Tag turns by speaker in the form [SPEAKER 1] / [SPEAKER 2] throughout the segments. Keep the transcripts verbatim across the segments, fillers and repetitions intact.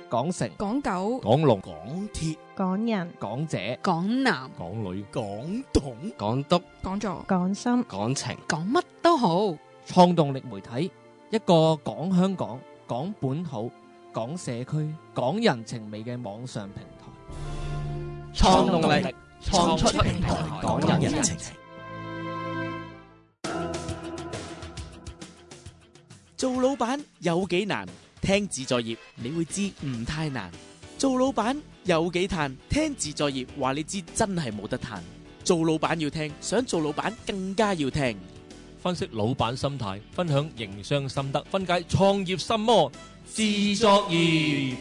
[SPEAKER 1] 港城、
[SPEAKER 2] 港九、
[SPEAKER 3] 港龍、
[SPEAKER 4] 港鐵、
[SPEAKER 5] 港人、
[SPEAKER 1] 港姐、
[SPEAKER 2] 港男、
[SPEAKER 3] 港女、
[SPEAKER 4] 港統、
[SPEAKER 3] 港督、
[SPEAKER 2] 講座、
[SPEAKER 5] 港心、
[SPEAKER 3] 港情，
[SPEAKER 2] 講乜都好。
[SPEAKER 1] 創動力媒體，一個講香港、講本土、講社區、講人情味嘅網上平台。
[SPEAKER 3] 創動力
[SPEAKER 1] 創出
[SPEAKER 3] 平台，
[SPEAKER 1] 講人情。
[SPEAKER 4] 做老闆有幾難？聽自在業你會知唔太難。做老闆有幾嘆？聽自在業話你知真係冇得嘆。做老闆要聽，想做老闆更加要聽。
[SPEAKER 3] 分析老闆心態，分享營商心得，分解創業心魔，自作業。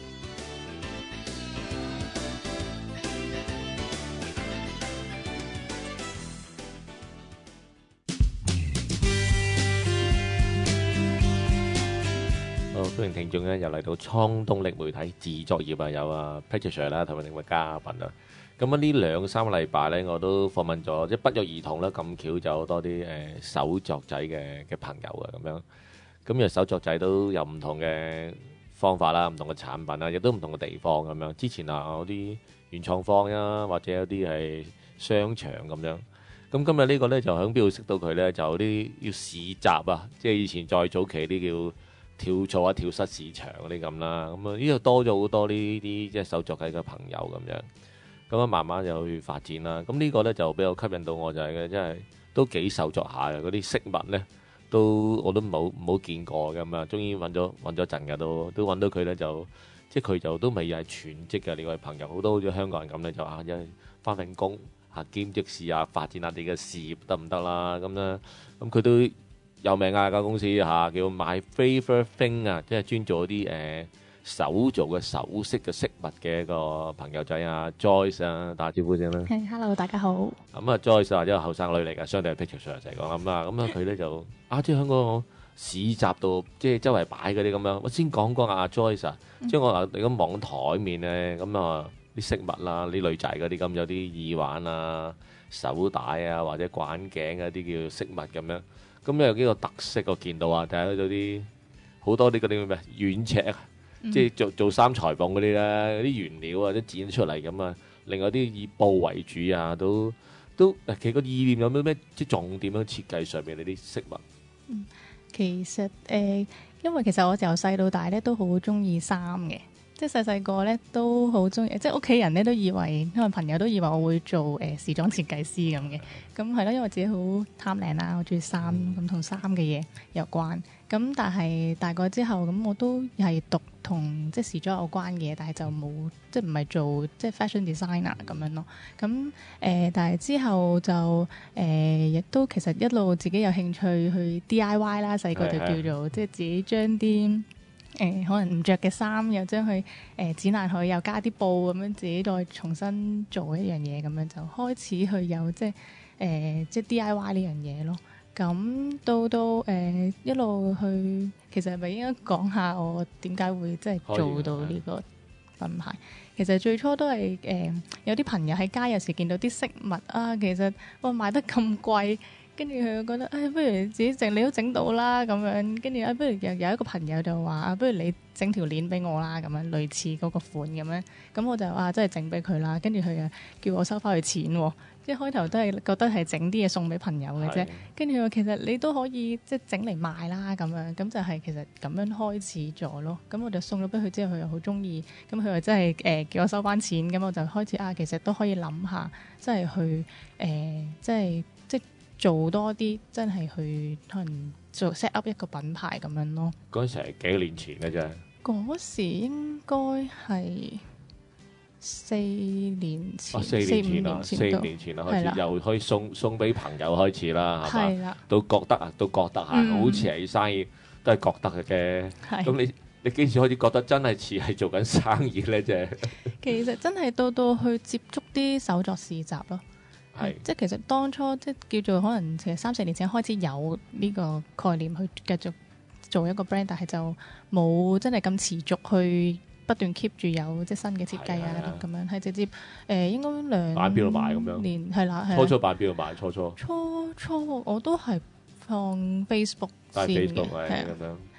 [SPEAKER 3] 好，歡迎聽眾咧，又嚟到創動力媒體自作業啊，有啊 Patricia 啦，同埋另外嘉賓啊。咁啊，呢兩三個禮拜咧，我都訪問咗即係不約而同啦，咁巧就好多啲誒手作仔嘅嘅朋友啊，咁樣。咁啊，手作仔都有唔同嘅方法啦，唔同嘅產品啦，亦都唔同嘅地方咁樣。之前啊，有啲原創坊啊，或者有啲係商場咁樣。咁今日呢個咧就喺邊度識到佢咧？就啲要市集啊，即係以前再早期啲叫跳蚤啊、跳蚤市場嗰啲咁啦。咁啊，呢度多咗好多呢啲即係手作仔嘅朋友咁樣。咁啊，慢慢就去發展啦。咁呢個咧就比較吸引到我，就係嘅，真係都幾手作下嘅嗰啲飾物咧，都我都冇冇見過嘅咁啊。終於揾咗揾咗陣嘅都都揾到佢咧，就即係佢就都未係全職嘅呢位朋友，好多好似香港人咁咧就啊，因為翻份工嚇兼職試下發展下你嘅事業得唔得啦？咁咧咁佢都有名啊間公司嚇，叫 My Favourite Thing 啊，即係專做啲誒手做嘅首飾嘅飾物嘅一個朋友仔啊 Joyce 啊，打招呼先啦。
[SPEAKER 5] 係，hello，大家好。
[SPEAKER 3] 咁啊 Joyce 啊，一個後生女嚟㗎，相對係 Patricia 上嚟講咁啦。咁啊佢咧就啊，即係喺個市集度，即係周圍擺嗰啲咁樣。我先講講阿 Joyce 啊，即係我話你個網台面咧，咁啊啲飾物啦，啲女仔嗰啲咁有啲耳環啊、手帶啊或者掛頸啊啲叫飾物咁樣。咁有幾個特色我見到啊，就係嗰啲好多啲嗰啲咩軟尺啊。嗯、即係做做衫裁縫嗰啲咧，啲原料啊，都剪出嚟咁啊。另外啲以布為主啊，都都其實個意念有咩咩即係重點樣設計上面呢啲飾物？
[SPEAKER 5] 嗯，其實誒、呃，因為其實我由細到大咧都好中意衫嘅，即係細細個咧都好中意，即係屋企人咧都以為，因為朋友都以為我會做誒、呃、時裝設計師咁嘅。咁係咯，因為自己好貪靚啦，我中意衫，咁同衫嘅嘢有關。咁但係大個之後，咁我都係讀同即係時裝有關嘅嘢，但係就冇即係唔係做即係 fashion designer 咁樣咯。咁誒、呃，但係之後就誒亦、呃、都其實一路自己有興趣去 D I Y 啦，細個就叫做即係自己將啲誒可能唔着嘅衫，又將佢誒剪爛佢，又加啲布咁樣，自己再重新做一樣嘢，咁樣就開始去有即係誒、呃、即係 D I Y 呢樣嘢咯。咁到到誒、呃、一路去，其實係咪應該講下我點解會即係做到呢個品牌？其實最初都係誒、呃、有啲朋友喺街有時見到啲飾物啊，其實哇賣得咁貴，跟住佢就覺得誒、哎，不如自己整，你都整到啦咁樣。跟住啊，不如又有一個朋友就話啊，不如你整條鏈俾我啦，咁樣類似嗰個款咁樣。咁我就啊，真係整俾佢啦。跟住佢又叫我收翻佢錢喎。即係開頭都係覺得係整啲嘢送俾朋友嘅啫，跟住佢話其實你都可以即係整嚟賣啦咁樣，咁就係其實咁樣開始咗咯。咁我就送咗俾佢之後，佢又好中意，咁佢又真係誒叫我收翻錢，咁我就開始啊，其實都可以諗下，即係去誒、呃，即係即係做多啲，真係去可能做 set up 一個品牌咁樣咯。
[SPEAKER 3] 嗰陣時係幾年前嘅啫，
[SPEAKER 5] 嗰時應該係。四年前，
[SPEAKER 3] 哦、四年前啦，四年前啦，開始又可以送送俾朋友開始啦，係嘛？都覺得啊，都覺得嚇，嗯、好似係生意都係覺得嘅。咁你你幾時開始覺得真係似係做緊生意咧？啫，其實真係到到去接觸啲手作市集咯，係即係其實當初即係叫做可能其實三四年前開始有呢個概念去繼續做一個 brand， 但係就冇真係咁持續去。不斷 keep 住有即係新嘅設計啊咁樣，係直接誒、呃、應該兩擺邊度買咁樣，年係啦係。初初擺邊度買？初初初初我都係放 Facebook 先嘅，係咁樣。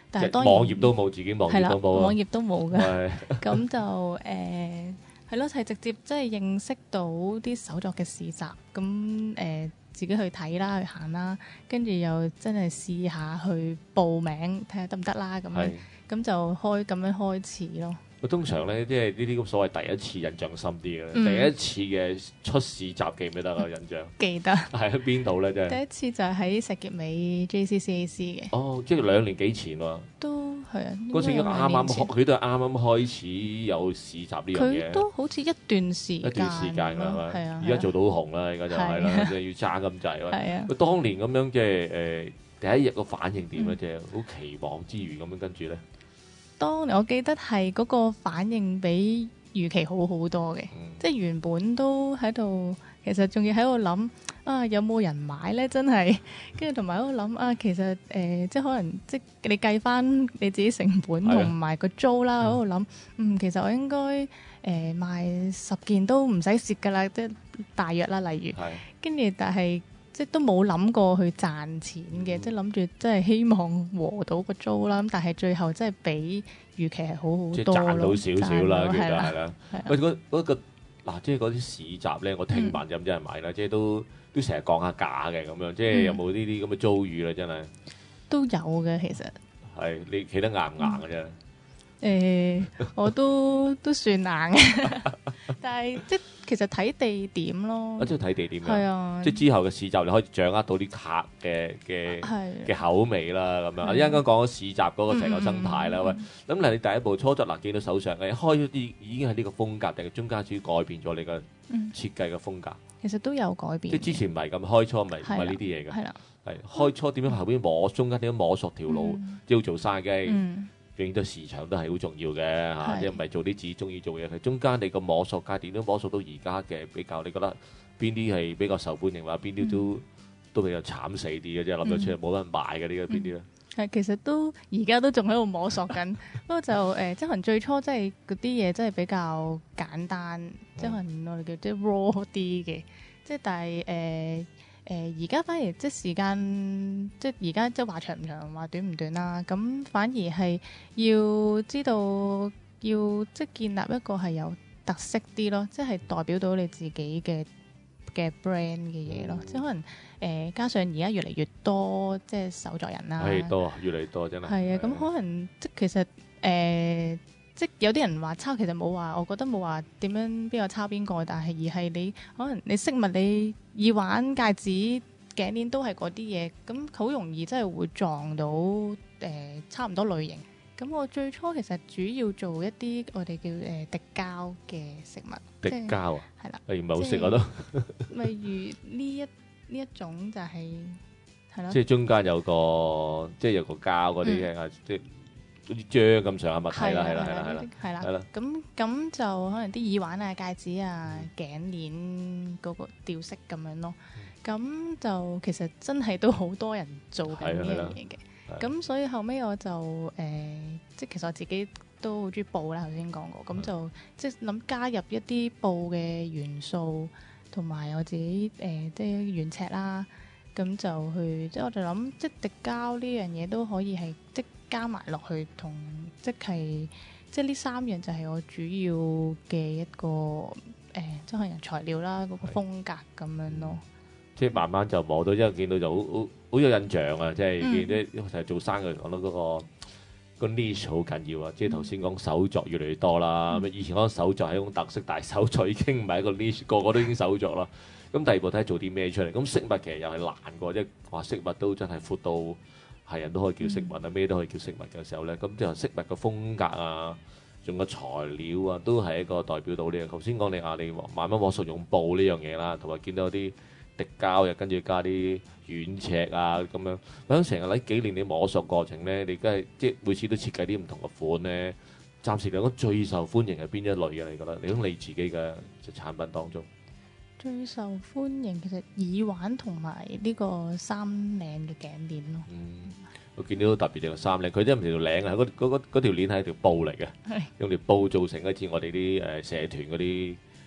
[SPEAKER 5] 但係當然
[SPEAKER 3] 網頁都冇，自己網
[SPEAKER 5] 係啦，
[SPEAKER 3] 頁都冇啊。
[SPEAKER 5] 網頁都冇嘅。
[SPEAKER 3] 係
[SPEAKER 5] 咁就誒係咯，係直接即係認識到啲手作嘅市集，咁誒、呃、自己去睇啦，去行啦，跟住又真係試下去報名睇下得唔得啦，咁樣
[SPEAKER 3] 係。
[SPEAKER 5] 咁就開咁樣開始咯。
[SPEAKER 3] 我通常咧，即係呢啲咁所謂第一次印象深啲嘅，
[SPEAKER 5] 嗯
[SPEAKER 3] 第一次嘅出市集記唔記得啊？印象
[SPEAKER 5] 記得
[SPEAKER 3] 係喺邊度咧？真係
[SPEAKER 5] 第一次就係喺石硤尾 J C C A C 嘅，
[SPEAKER 3] 哦，即係兩年幾前喎。
[SPEAKER 5] 都係啊。
[SPEAKER 3] 嗰時已經啱啱開，
[SPEAKER 5] 開，
[SPEAKER 3] 佢都係啱啱開始有市集呢樣
[SPEAKER 5] 佢
[SPEAKER 3] 嘢，
[SPEAKER 5] 都好似一段時間
[SPEAKER 3] 一段時間㗎係
[SPEAKER 5] 咯係
[SPEAKER 3] 咪？
[SPEAKER 5] 啊，
[SPEAKER 3] 而家做到好紅啦，而家就係啦，
[SPEAKER 5] 係啊
[SPEAKER 3] 即係要爭咁滯喎。
[SPEAKER 5] 係啊。
[SPEAKER 3] 佢當年咁樣即係誒第一日個反應點咧？
[SPEAKER 5] 嗯
[SPEAKER 3] 即係好期望之餘咁樣跟住咧，
[SPEAKER 5] 當年我記得係嗰個反應比預期好好多嘅。
[SPEAKER 3] 嗯
[SPEAKER 5] 即係原本都喺度，其實仲要喺度諗啊，有冇人買咧？真係，跟住同埋喺度諗啊，其實誒、呃，即係可能即係你計翻你自己成本
[SPEAKER 3] 係啊
[SPEAKER 5] 同埋個租啦，喺度諗，嗯，其實我應該誒、呃、賣十件都唔使蝕噶啦，即係大約啦，例如，
[SPEAKER 3] 係
[SPEAKER 5] 跟住但係即係都冇諗過去賺錢嘅，
[SPEAKER 3] 嗯
[SPEAKER 5] 即係諗住即係希望和到個租啦，咁但係最後真係比預期係好好
[SPEAKER 3] 即係
[SPEAKER 5] 多
[SPEAKER 3] 賺到
[SPEAKER 5] 咯，
[SPEAKER 3] 少少啦，其實
[SPEAKER 5] 賺到係啦
[SPEAKER 3] 係啦。
[SPEAKER 5] 係啊
[SPEAKER 3] 喂，嗰嗰個嗱，即係嗰啲市集咧，我聽聞有冇人買啦？即係都都成日降下價嘅咁樣，即係有冇呢啲咁嘅遭遇咧？真係
[SPEAKER 5] 都有嘅，其實。
[SPEAKER 3] 係你企得硬唔硬嘅啫？
[SPEAKER 5] 誒、我都都算硬嘅，但係即係其實睇地點咯
[SPEAKER 3] 啊，，即係睇地點
[SPEAKER 5] 係
[SPEAKER 3] 嘅，
[SPEAKER 5] 啊，
[SPEAKER 3] 即係之後嘅市集你可以掌握到啲客嘅嘅
[SPEAKER 5] 係
[SPEAKER 3] 嘅口味啦，咁樣。
[SPEAKER 5] 係
[SPEAKER 3] 一陣間講咗市集嗰個成個生態啦，喂
[SPEAKER 5] 嗯嗯，
[SPEAKER 3] 咁嗱，你第一步初作嗱，見到手上嘅開咗啲已經係呢個風格，定係中間主要改變咗你嘅
[SPEAKER 5] 嗯
[SPEAKER 3] 設計嘅風格？
[SPEAKER 5] 其實都有改變嘅，
[SPEAKER 3] 即係之前唔係咁，開初唔係唔係
[SPEAKER 5] 係啦
[SPEAKER 3] 呢啲嘢嘅，
[SPEAKER 5] 係啦，
[SPEAKER 3] 係開初點樣後邊摸，中間點樣摸索條路，
[SPEAKER 5] 嗯
[SPEAKER 3] 即係要做生機。
[SPEAKER 5] 嗯
[SPEAKER 3] 永遠都市場都係好重要嘅嚇，
[SPEAKER 5] 係
[SPEAKER 3] 即係唔係做啲自己中意做嘅嘢。佢中間你個摸索階段都摸索到而家嘅比較，你覺得邊啲係比較受歡迎，或者邊啲都、
[SPEAKER 5] 嗯
[SPEAKER 3] 都比較慘死啲嘅，即係諗到出嚟冇人買嘅呢個邊啲咧？
[SPEAKER 5] 係其實都而家都仲喺度摸索緊，不過就誒、即係可能最初即係嗰啲嘢真係比較簡單，即係可能我哋叫即係 raw 啲嘅，即係但係誒。誒而家反而即係時間，即係而家即係話長唔長，話短唔短啦。咁反而係要知道，要即係建立一個係有特色啲咯，即係代表到你自己嘅嘅 brand 嘅嘢咯。
[SPEAKER 3] 嗯
[SPEAKER 5] 即係可能誒、呃，加上而家越嚟越多即係手作人啦，
[SPEAKER 3] 係多，越嚟越多真係。
[SPEAKER 5] 係啊。咁可能即係其實誒。呃即有啲人話抄，其實冇話，我覺得冇話點樣邊個抄邊個，但係而係你可能你飾物、你耳環、戒指、頸鏈都係嗰啲嘢，咁好容易真係會撞到誒、呃、差唔多類型。咁我最初其實主要做一啲我哋叫誒、呃、滴膠嘅飾物，
[SPEAKER 3] 滴
[SPEAKER 5] 即係
[SPEAKER 3] 膠啊，
[SPEAKER 5] 係啦，
[SPEAKER 3] 誒唔係好
[SPEAKER 5] 即係
[SPEAKER 3] 識我都，
[SPEAKER 5] 例如呢一呢一種就係係咯，
[SPEAKER 3] 即係中間有個即係有個膠嗰啲嘅，即係好似漿咁上下物體啦，係啦，係啦，係啦，
[SPEAKER 5] 係啦，
[SPEAKER 3] 係啦。
[SPEAKER 5] 咁咁就可能啲耳環啊、戒指啊、頸鏈嗰個吊飾咁樣咯。咁就其實真係都好多人做緊呢樣嘢嘅。咁所以後尾我就誒、呃，即係其實我自己都好中意布啦，頭先講過。咁就即係諗加入一啲布嘅元素，同埋我自己誒、呃，即係原尺啦。咁就去，即係我就諗，即係滴膠呢樣嘢都可以係即加埋落去，同即係即係呢三樣就係我主要嘅一個誒、呃，即係可能材料啦，嗰、嗰個風格咁樣咯。
[SPEAKER 3] 即係慢慢就摸到，因為見到就好好好有印象啊！即係
[SPEAKER 5] 嗯
[SPEAKER 3] 見啲成日做生意講到嗰個個 niche 好緊要啊！即係頭先講手作越嚟越多啦，咁、
[SPEAKER 5] 嗯
[SPEAKER 3] 以前講手作係一種特色，但係手作已經唔係一個 niche，個個都已經手作啦。咁第二步睇下做啲咩出嚟。咁飾物其實又係難過，即係話飾物都真係闊到係人都可以叫飾物啊，咩、都可以叫飾物嘅時候咧，咁之後飾物嘅風格啊，仲個材料啊，都係一個代表到呢個。頭先講你啊，你慢慢摸索用布呢樣嘢啦，同埋見到啲滴膠又跟住加啲軟尺啊咁樣。咁成日喺幾年你摸索過程咧，你梗係即係每次都設計啲唔同嘅款咧。暫時嚟講最受歡迎係邊一類嘅？你覺得？你講你自己嘅產品當中。
[SPEAKER 5] 最受歡迎其實耳環同埋呢個三領嘅頸鏈咯。
[SPEAKER 3] 嗯，我見到好特別嘅三領，佢真係唔係條領啊，嗰嗰嗰嗰條鏈係一條布嚟嘅，
[SPEAKER 5] 係
[SPEAKER 3] 用條布做成，好似我哋啲誒社團嗰啲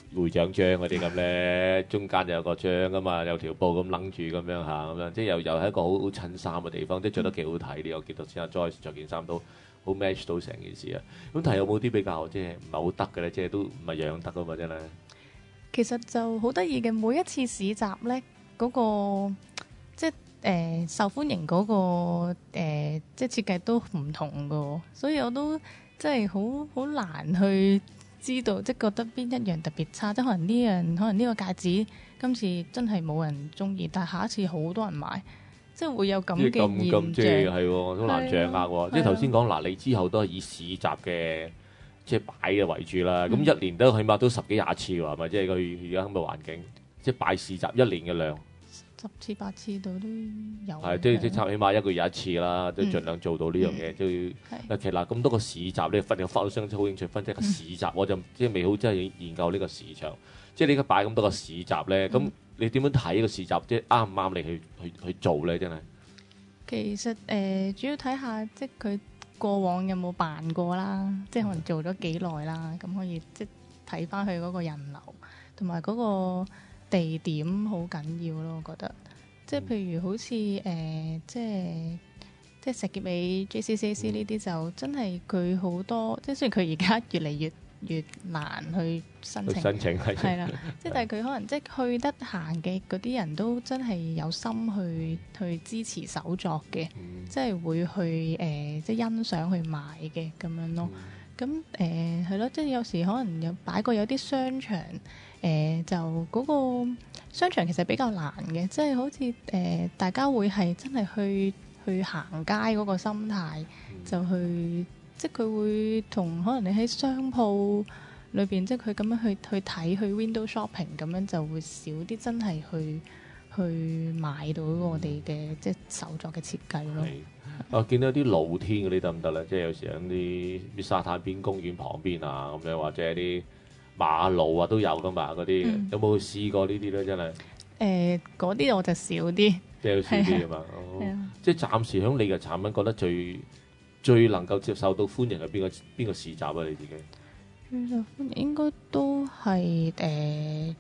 [SPEAKER 3] 會長章嗰啲咁咧，中間就有個章噶嘛，有條布咁擸住咁樣嚇，咁樣即係又又係一個好好襯衫嘅地方，即係着得幾好睇啲。我見到先阿 Joyce 着件衫都好 match 到成件事啊。咁但係有冇啲比較即係唔係好得嘅咧？即係都唔係樣樣得噶嘛，真係。
[SPEAKER 5] 其實就好得意嘅，每一次市集咧，嗰、個即係誒、呃、受歡迎嗰、個、呃、即係設計都唔同嘅，所以我都即係好好難去知道，即係覺得邊一樣特別差，即係可能呢樣可能呢個戒指今次真係冇人中意，但係下一次好多人買，即係會有咁嘅
[SPEAKER 3] 咁咁即係
[SPEAKER 5] 現象。
[SPEAKER 3] 係喎，好難掌握喎。
[SPEAKER 5] 係啊
[SPEAKER 3] 即係頭先講嗱，你之後都係以市集嘅即係擺嘅為主啦。咁、
[SPEAKER 5] 嗯
[SPEAKER 3] 一年都起碼都十幾廿次喎，係咪？即係佢而家咁嘅環境，即係擺市集一年嘅量
[SPEAKER 5] 十次八次度都有。
[SPEAKER 3] 係即係即係差起碼一個月一次啦，都盡量做到呢樣嘢。都要
[SPEAKER 5] 係
[SPEAKER 3] 其實嗱咁多個市集咧，分有分到相好興趣分即係個市集，我就即係未好真係研究呢個市場。即係你而家擺咁多個市集咧，咁、
[SPEAKER 5] 嗯
[SPEAKER 3] 你點樣睇呢個市集？即係啱唔啱你去去去做咧？真係。
[SPEAKER 5] 其實誒、呃，主要睇下即係佢過往有冇辦過啦，即係可能做咗幾耐啦，咁可以即係睇翻佢嗰個人流同埋嗰個地點好緊要咯，我覺得。即係譬如好似誒、呃，即係即係石硤尾 J C C A C 呢啲就真係佢好多，即係雖然佢而家越嚟越越難去申
[SPEAKER 3] 去
[SPEAKER 5] 請。
[SPEAKER 3] 申請係
[SPEAKER 5] 係啦，即係但係佢可能即係去得閒嘅嗰啲人都真係有心去去支持手作嘅，
[SPEAKER 3] 嗯
[SPEAKER 5] 即係會去誒、呃、即係欣賞去買嘅咁樣咯。咁誒係咯，即係有時可能有擺過有啲商場誒、呃，就嗰個商場其實比較難嘅，即係好似誒、呃、大家會係真係去去行街嗰個心態，就去即係佢會同可能你喺商鋪裏邊，即係佢咁樣去去睇去 window shopping 咁樣就會少啲真係去去買到我哋嘅即係手作嘅設計咯。
[SPEAKER 3] 係我見到啲露天嗰啲得唔得咧？即係有時喺啲啲沙灘邊、公園旁邊啊，咁樣或者啲馬路啊都有噶嘛嗰啲。
[SPEAKER 5] 嗯
[SPEAKER 3] 有冇試過呢啲咧？真係
[SPEAKER 5] 誒嗰啲我就少啲，
[SPEAKER 3] 即係要少啲啊嘛。哦
[SPEAKER 5] 係啊，
[SPEAKER 3] 即係暫時喺你嘅產品覺得最最能夠接受到歡迎係邊個邊個市集啊？你自己
[SPEAKER 5] 最受歡迎應該都係誒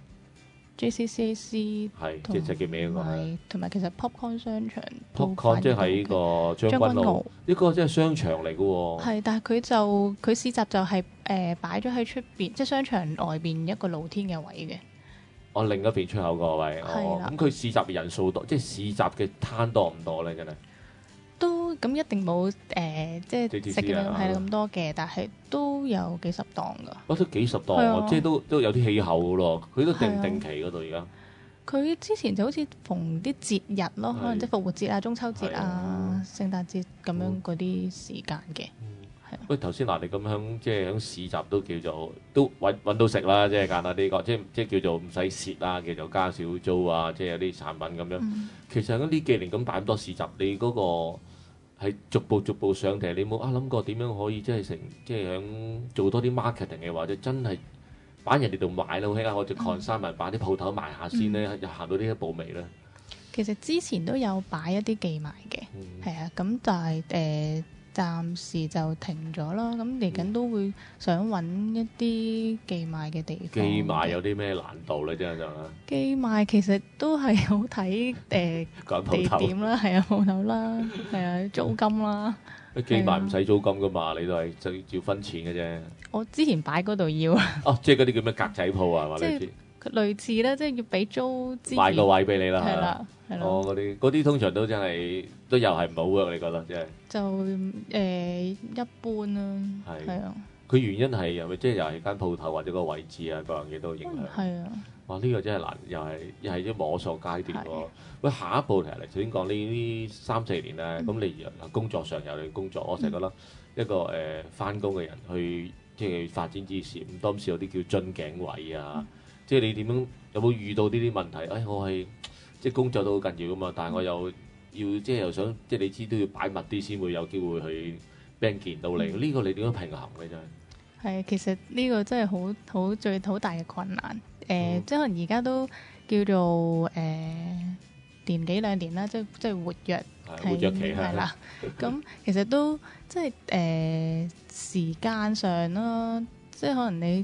[SPEAKER 5] J C C A C
[SPEAKER 3] 係
[SPEAKER 5] 同
[SPEAKER 3] 即係即係叫咩嗰個係
[SPEAKER 5] 埋同埋其實 Popcorn 商場都
[SPEAKER 3] Popcorn 即係喺呢
[SPEAKER 5] 反應都 OK
[SPEAKER 3] 個將軍澳
[SPEAKER 5] 將軍澳，
[SPEAKER 3] 呢個即係商場嚟嘅喎。
[SPEAKER 5] 係，但係佢就佢市集就係誒擺咗喺出邊，即係商場外邊一個露天嘅位嘅。
[SPEAKER 3] 哦，另一邊出口個位。哦
[SPEAKER 5] 係，啦
[SPEAKER 3] 咁佢市集嘅人數多，即係市集嘅攤多唔多咧？真係。
[SPEAKER 5] 都咁一定冇誒、呃，即係
[SPEAKER 3] J T C
[SPEAKER 5] 食嘅
[SPEAKER 3] 啊
[SPEAKER 5] 係咁多嘅，但係都有幾十檔噶。
[SPEAKER 3] 我都幾十檔
[SPEAKER 5] 係
[SPEAKER 3] 喎，
[SPEAKER 5] 啊
[SPEAKER 3] 即係都都有啲氣候嘅咯。佢都定
[SPEAKER 5] 係啊
[SPEAKER 3] 定期嗰度而家。
[SPEAKER 5] 佢之前就好似逢啲節日咯，
[SPEAKER 3] 係
[SPEAKER 5] 可能即係復活節啊、中秋節
[SPEAKER 3] 係
[SPEAKER 5] 啊
[SPEAKER 3] 啊、
[SPEAKER 5] 聖誕節咁樣
[SPEAKER 3] 嗯
[SPEAKER 5] 嗰啲時間嘅。係啊
[SPEAKER 3] 喂，頭先嗱，你咁樣即係響市集都叫做都揾揾到食啦，即係簡單啲講，即係即係叫做唔使蝕啦，叫做加少租啊，即係有啲產品咁樣。
[SPEAKER 5] 嗯
[SPEAKER 3] 其實喺呢幾年咁擺咁多市集，你嗰個係逐步逐步上定係你冇啊諗過點樣可以即係成即係響做多啲 marketing 嘅，或者真係擺人哋度買啦，好興啊！我就 consignment 擺啲鋪頭賣下先咧，又行到呢一步未咧？
[SPEAKER 5] 其實之前都有擺一啲寄賣嘅，
[SPEAKER 3] 嗯
[SPEAKER 5] 係啊，咁但係誒暫時就停咗啦。咁嚟緊都會想揾一啲寄賣嘅地方。
[SPEAKER 3] 寄賣有啲咩難度咧？真係就係
[SPEAKER 5] 寄賣其實都係好睇誒
[SPEAKER 3] 講鋪頭。
[SPEAKER 5] 地點啦，係啊鋪頭啦，係啊租金啦。
[SPEAKER 3] 寄賣唔使租金噶嘛，你都係就要分錢嘅啫。
[SPEAKER 5] 我之前擺嗰度要，
[SPEAKER 3] 哦，即係嗰啲叫咩格仔鋪啊？係嘛？
[SPEAKER 5] 即係
[SPEAKER 3] 你知
[SPEAKER 5] 佢類似咧，即係要俾租之
[SPEAKER 3] 買個
[SPEAKER 5] 餘
[SPEAKER 3] 位俾你啦。
[SPEAKER 5] 係啦，係
[SPEAKER 3] 哦，
[SPEAKER 5] 咯，
[SPEAKER 3] 嗰啲嗰啲通常都真係都又係唔好 work，你覺得即係
[SPEAKER 5] 就誒一般啦，
[SPEAKER 3] 係
[SPEAKER 5] 係啊，
[SPEAKER 3] 佢原因係又咪即係又係間鋪頭或者個位置啊，各樣嘢都影響。
[SPEAKER 5] 係啊，
[SPEAKER 3] 哇！呢個真係難，又係又係一摸索階段喎
[SPEAKER 5] 係。
[SPEAKER 3] 喂，下一步其實你頭先講呢呢三四年咧，
[SPEAKER 5] 嗯
[SPEAKER 3] 咁你嗱工作上有你工作，我成日覺得一個誒翻工嘅人去即係發展之時，唔多唔少有啲叫樽頸位啊。
[SPEAKER 5] 嗯
[SPEAKER 3] 即係你點樣有冇遇到呢啲問題？誒、哎，我係即係工作都好緊要噶嘛，但係我又要即係又想即係你知都要擺密啲先會有機會去俾人見到你。呢、
[SPEAKER 5] 嗯
[SPEAKER 3] 個你點樣平衡咧？真係
[SPEAKER 5] 係其實呢個真係好好最好大嘅困難。誒、
[SPEAKER 3] 嗯
[SPEAKER 5] 即係可能而家都叫做誒、年幾兩年啦，即係即係活躍。
[SPEAKER 3] 係活躍期
[SPEAKER 5] 係啦，咁其實都即係誒、時間上啦，即係可能你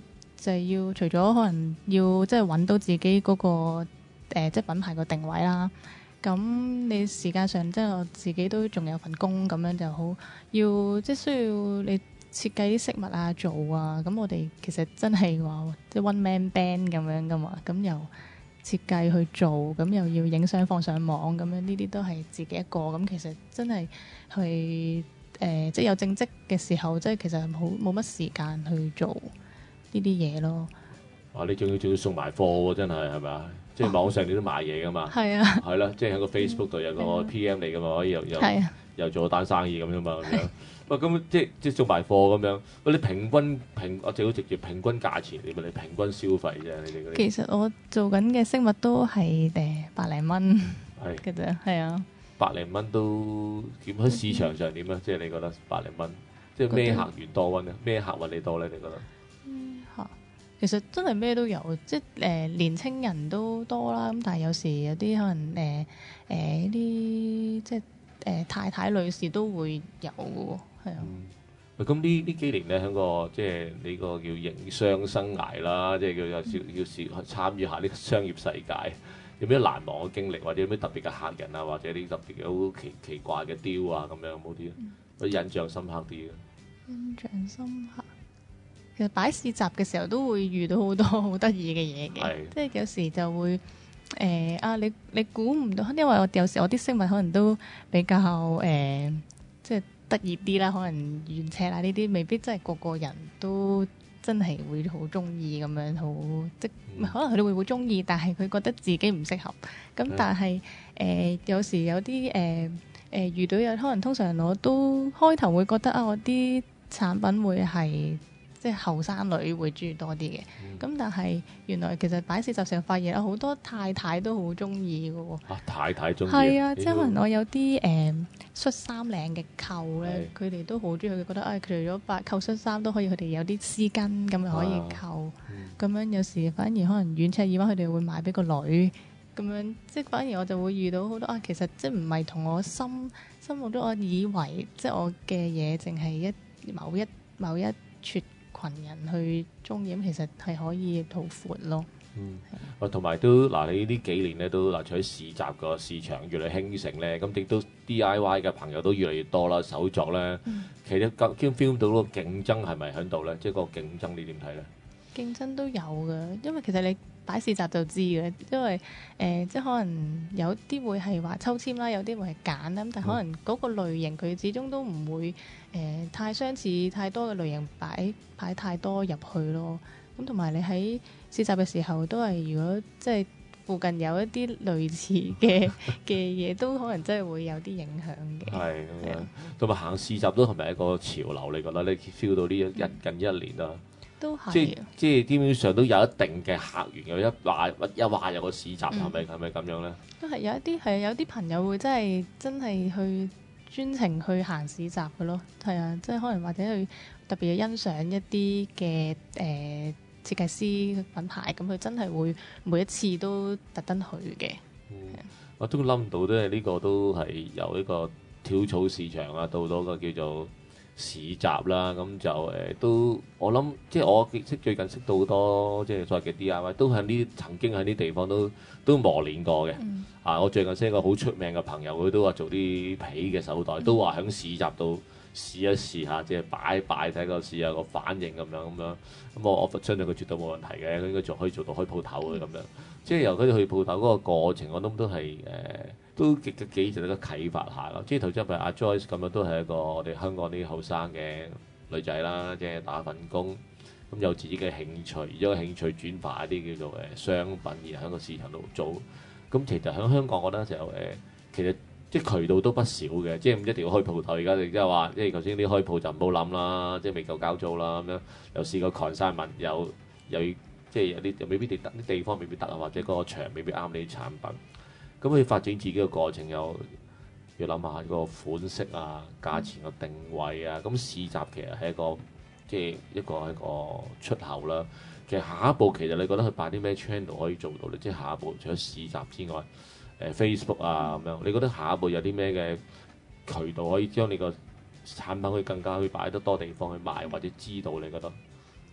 [SPEAKER 5] 就係要除咗可能要即係揾到自己嗰、嗰個、呃、即係品牌個定位啦。咁你時間上即係我自己都仲有份工咁樣就好，要即係需要你設計啲飾物啊做啊。咁我哋其實真係話即係 one man band 咁樣噶嘛。咁又設計去做，咁又要影相放上網咁樣，呢啲都係自己一個。咁其實真係去誒、呃，即係有正職嘅時候，即係其實冇冇乜時間去做呢啲嘢咯。
[SPEAKER 3] 哇！你仲要仲要送埋貨喎，真係係咪啊？即係網上你都賣嘢噶嘛？
[SPEAKER 5] 係啊，
[SPEAKER 3] 係啦，即係喺個 Facebook 度有個 P M 嚟噶嘛，可以又又
[SPEAKER 5] 係啊，
[SPEAKER 3] 又做單生意咁樣嘛咁樣。喂，咁即係即係送埋貨咁樣。喂，你平均平我最好直接平均價錢點啊？你平均消費啫，你哋嗰啲。
[SPEAKER 5] 其實我做緊嘅飾物都係誒百零蚊
[SPEAKER 3] 係
[SPEAKER 5] 嘅啫，係啊。
[SPEAKER 3] 百零蚊都點喺市場上點啊？即係你覺得百零蚊，即係咩客源多揾啊？咩客揾你多咧？你覺得？
[SPEAKER 5] 嚇，其實真係咩都有，即係誒、呃、年青人都多啦。咁但係有時有啲可能誒誒啲即係誒、呃、太太女士都會有嘅喎，係啊。
[SPEAKER 3] 嗯喂，咁呢呢幾年咧，喺個即係你個叫營商生涯啦，即係叫有少要試去參與下呢個商業世界，有咩難忘嘅經歷，或者有咩特別嘅客人啊，或者啲特別嘅好奇奇怪嘅雕啊，咁樣有冇啲啊？印象深刻啲嘅。
[SPEAKER 5] 印象深刻。其實擺市集嘅時候都會遇到好多好得意嘅嘢嘅，
[SPEAKER 3] 係
[SPEAKER 5] 即係有時就會誒、呃、啊你你估唔到，因為我有時我啲飾物可能都比較誒、呃、即係得意啲啦，可能圓尺啊呢啲未必真係個個人都真係會好中意咁樣，好即、
[SPEAKER 3] 嗯、
[SPEAKER 5] 可能佢哋會會中意，但係佢覺得自己唔適合。咁但係誒、呃、有時有啲誒誒遇到有可能通常我都開頭會覺得啊，我啲產品會係即係後生女會中意多啲嘅。咁、嗯、但係原來其實擺市集時候發現啊，好多太太都好中意嘅喎。
[SPEAKER 3] 啊，太太中意。
[SPEAKER 5] 係啊，即係可能我有啲誒恤衫領嘅扣咧，佢哋都好中意，佢覺得啊，除咗白扣恤衫都可以，佢哋有啲絲巾咁又可以扣。咁、啊嗯、樣有時反而可能軟尺耳環，佢哋會買俾個女。咁樣即係反而我就會遇到好多啊，其實即係唔係同我心心目中我以為即係我嘅嘢，淨係一某一某一撮群人去中意，咁其實係可以好闊咯。
[SPEAKER 3] 嗯，啊同埋都嗱，你呢幾年咧都嗱，除咗市集個市場越嚟興盛咧，咁亦都 D I Y 嘅朋友都越嚟越多啦，手作咧，嗯、其實咁 feel 到嗰個競爭係咪喺度咧？即係個競爭你點睇咧？競爭都有嘅，因為其實你擺市集就知嘅，因為誒、呃、即係可能有啲會係話抽籤啦，有啲會係揀啦，咁但係可能嗰個類型佢始終都唔會誒、呃、太相似，太多嘅類型擺擺太多入去咯。咁同埋你喺市集嘅時候，都係如果即係附近有一啲類似嘅嘅嘢，都可能真係會有啲影響嘅。係咁樣， 同埋行市集都係咪一個潮流？你覺得你 feel 到呢一近一年啦？
[SPEAKER 5] 都係，
[SPEAKER 3] 即即係基本上都有一定嘅客源，有一話一話有個市集，係咪係咪咁樣咧？都係有一啲係有啲朋友會真係真係去專程去行市集嘅咯，係啊，即係可能或者去特別欣賞一啲嘅誒設計師品牌，咁佢真係會每一次都特登去嘅。嗯， 我都諗唔到咧，呢個都係由一個跳蚤市場啊，到咗個叫做市集啦，咁就誒、呃、都我諗，即係我識最近識到好多即係所謂嘅 D I Y，都喺呢曾經喺啲地方都都磨練過嘅。嗯、啊，我最近識一個好出名嘅朋友，佢都話做啲皮嘅手袋，嗯、都話喺市集度試一試下，即係擺擺睇個試下個反應咁樣咁樣。咁我我相信佢絕對冇問題嘅，佢應該仲可以做到開鋪頭嘅咁樣。即係由佢哋去鋪頭嗰個過程，我諗都係誒。呃都幾幾值得啟發下咯，即係頭先譬如阿 Joyce 咁樣，都係一個我哋香港啲後生嘅女仔啦，即係打份工，咁有自己嘅興趣，而將個興趣轉化一啲叫做誒商品，而喺個市場度做。咁其實喺香港，我覺得就誒、呃，其實即係渠道都不少嘅，即係唔一定要開鋪頭。而家你即係話，即係頭先啲開鋪就唔好諗啦，即係未夠交租啦咁樣，又試過 consignment，有又要即係有啲又未必地得啲地方未必得啊，或者嗰個場未必啱你啲產品。咁佢發展自己嘅過程又要諗下個款式啊、價錢嘅定位啊。咁市集其實係一個即係一個一個出口啦。其實下一步其實你覺得佢擺啲咩 channel 可以做到咧？即係下一步除咗市集之外，誒、呃、Facebook 啊咁樣，你覺得下一步有啲咩嘅渠道可以將你個產品可以更加可以擺得多地方去賣或者知道？你覺得？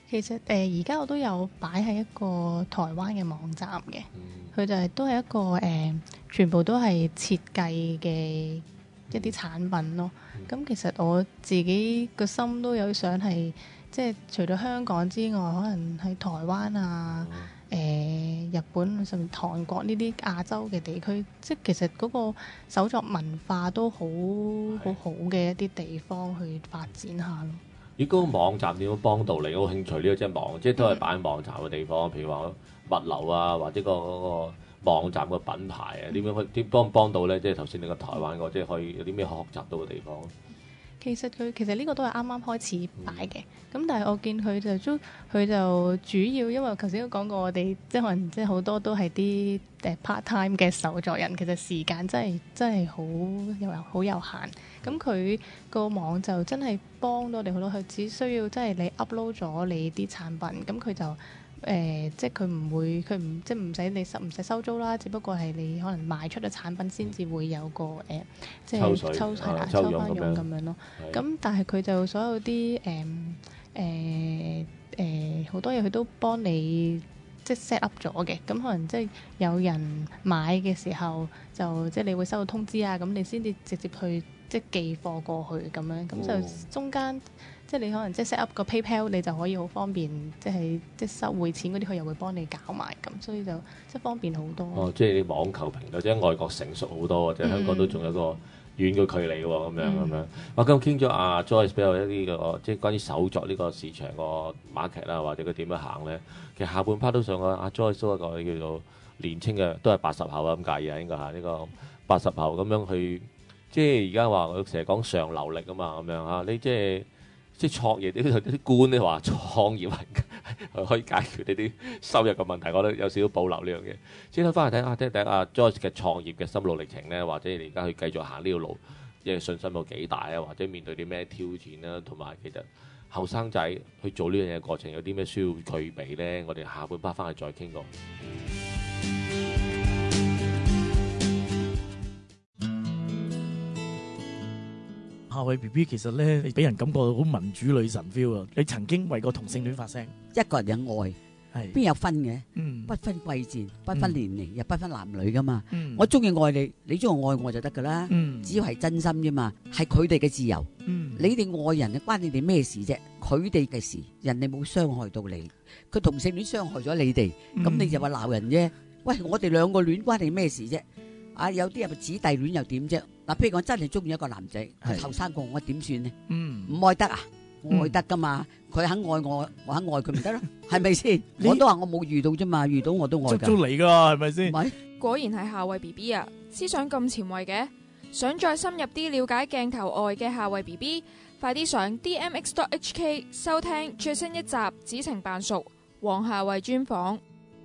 [SPEAKER 5] 其實誒而家我都有擺喺一個台灣嘅網站嘅，
[SPEAKER 3] 嗯
[SPEAKER 5] 佢就係都係一個誒、呃，全部都係設計嘅一啲產品咯。咁、
[SPEAKER 3] 嗯
[SPEAKER 5] 其實我自己個心都有想係，即係除咗香港之外，可能喺台灣啊、誒、呃、日本甚至韓國呢啲亞洲嘅地區，即係其實嗰個手作文化都好好好嘅一啲地方去發展下咯。
[SPEAKER 3] 如果個網站點樣幫到你？我好興趣呢個即係網，即係都係擺喺網站嘅地方，譬如話物流啊，或者個嗰個網站個品牌啊，點樣可以點幫唔幫到咧？即係頭先你個台灣個，即係可以有啲咩學習到嘅地方？
[SPEAKER 5] 其實佢其實呢個都係啱啱開始擺嘅，咁、但係我見佢就都佢就主要，因為頭先都講過，我哋即係可能即係好多都係啲誒 part time 嘅手作人，其實時間真係真係好有好有限。咁佢個網就真係幫到我哋好多，佢只需要即係你 upload 咗你啲產品，咁佢就誒、呃、即係佢唔會佢唔即係唔使你收唔使收租啦，只不過係你可能賣出嘅產品先至會有個誒、呃、即係
[SPEAKER 3] 抽水
[SPEAKER 5] 抽係啦
[SPEAKER 3] 啊抽
[SPEAKER 5] 抽翻
[SPEAKER 3] 佣咁樣
[SPEAKER 5] 佣咁樣咯。
[SPEAKER 3] 係
[SPEAKER 5] 咁但係佢就所有啲誒誒誒好多嘢佢都幫你即係 set up 咗嘅，咁可能即係有人買嘅時候就即係你會收到通知啊，咁你先至直接去即係寄貨過去咁樣，咁
[SPEAKER 3] 哦
[SPEAKER 5] 就中間即係你可能即係 set up 個 PayPal 你就可以好方便，即係即係收匯錢嗰啲佢又會幫你搞埋，咁所以就即係方便好多。
[SPEAKER 3] 哦，即係啲網購平台，即係外國成熟好多，即係香港都仲有個遠嘅距離喎，咁樣咁樣。我咁傾咗阿 Joyce 比較一啲個，即係關於手作呢個市場個 market 啦，或者佢點樣行咧。其實下半 part 都想講阿 Joyce 都一個叫做年青嘅，都係八十後啊咁介意啊，應該係呢個八十後咁樣去，即係而家話我成日講上流力啊嘛，咁樣嚇你即係。即係創業啲啲官咧話創業係可以解決呢啲收入嘅問題，我覺得有少少保留呢樣嘢。先睇翻嚟睇下，聽睇阿 Joyce 嘅創業嘅心路歷程咧，或者你而家去繼續行呢條路，即係信心有幾大啊？或者面對啲咩挑戰啦？同埋其實後生仔去做呢樣嘢嘅過程有啲咩需要具備咧？我哋下半 part 翻去再傾過。
[SPEAKER 4] 夏慧 B B 其實咧，你俾人感覺到好民主女神 feel 啊！你曾經為個同性戀發聲，
[SPEAKER 6] 一個人嘅愛
[SPEAKER 4] 係
[SPEAKER 6] 邊有分嘅？
[SPEAKER 4] 嗯
[SPEAKER 6] 不分貴賤，不分年齡，又不分男女噶嘛。
[SPEAKER 4] 嗯
[SPEAKER 6] 我中意愛你，你中意愛我就得噶啦。
[SPEAKER 4] 嗯
[SPEAKER 6] 只要係真心啫嘛，係佢哋嘅自由。
[SPEAKER 4] 嗯
[SPEAKER 6] 你哋愛人關你哋咩事啫？佢哋嘅事，人哋冇傷害到你，佢同性戀傷害咗你哋，咁你就話鬧人啫。喂，我哋兩個戀關你咩事啫？啊，有啲人子弟戀又點啫？嗱，譬如我真係中意一個男仔，佢後生過我點算呢？
[SPEAKER 4] 嗯
[SPEAKER 6] 唔愛得啊？
[SPEAKER 4] 嗯
[SPEAKER 6] 愛得噶嘛？佢肯愛我，我肯愛佢咪得咯？係咪先？
[SPEAKER 4] 你
[SPEAKER 6] 我都話我冇遇到啫嘛，遇到我都愛㗎。
[SPEAKER 4] 捉咗嚟噶，係咪先？
[SPEAKER 6] 唔係
[SPEAKER 7] 果然係夏慧 B B 啊，思想咁前衛嘅，想再深入啲了解鏡頭外嘅夏慧 B B，快啲上 D M X dot H K 收聽最新一集《子情扮熟》黃夏慧專訪。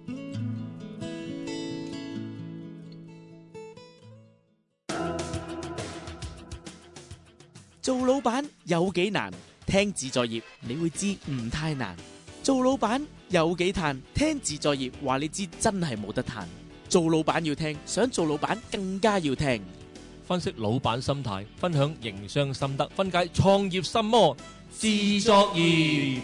[SPEAKER 4] 做老闆有幾難？聽自在業你會知唔太難。做老闆有幾嘆？聽自在業話你知真係冇得嘆。做老闆要聽，想做老闆更加要聽。
[SPEAKER 1] 分析老闆心態，分享營商心得，分解創業心魔，自作業。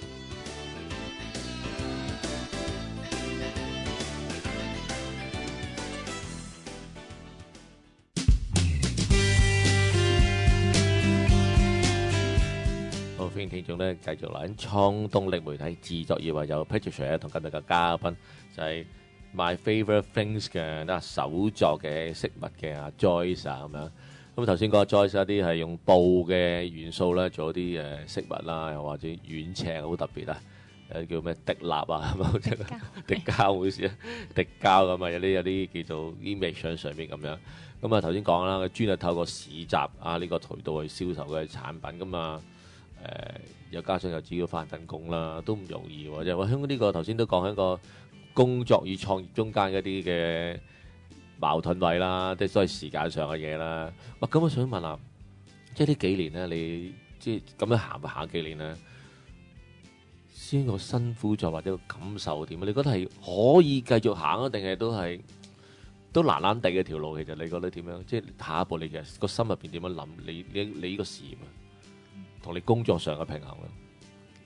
[SPEAKER 3] 好，歡迎聽眾咧繼續嚟緊創動力媒體自作業啊，有 Patricia 同今日嘅嘉賓就係 My Favorite Things 嘅啊手作嘅飾物嘅阿 Joyce 啊咁樣。咁頭先講 Joyce 一啲係用布嘅元素咧做啲誒飾物啦，又或者軟尺好特別啊，誒叫咩滴蠟啊，係咪？即係滴膠好似啊，滴膠咁啊，有啲有啲叫做 image 上面咁樣。咁啊頭先講啦，佢專係透過市集啊呢個渠道去銷售嘅產品咁啊。誒、呃，又加上又自己要翻份工啦，都唔容易喎。就話香港呢個頭先都講喺個工作與創業中間一啲嘅矛盾位啦，即係所謂時間上嘅嘢啦。哇、啊，咁我想問下，即係呢幾年咧，你即係咁樣行行幾年咧，先個辛苦在或者個感受點啊？你覺得係可以繼續行啊，定係都係都難難地嘅條路？其實你覺得點樣？即係下一步你其實個心入邊點樣諗？你你你呢個事業啊？同你工作上嘅平衡咧，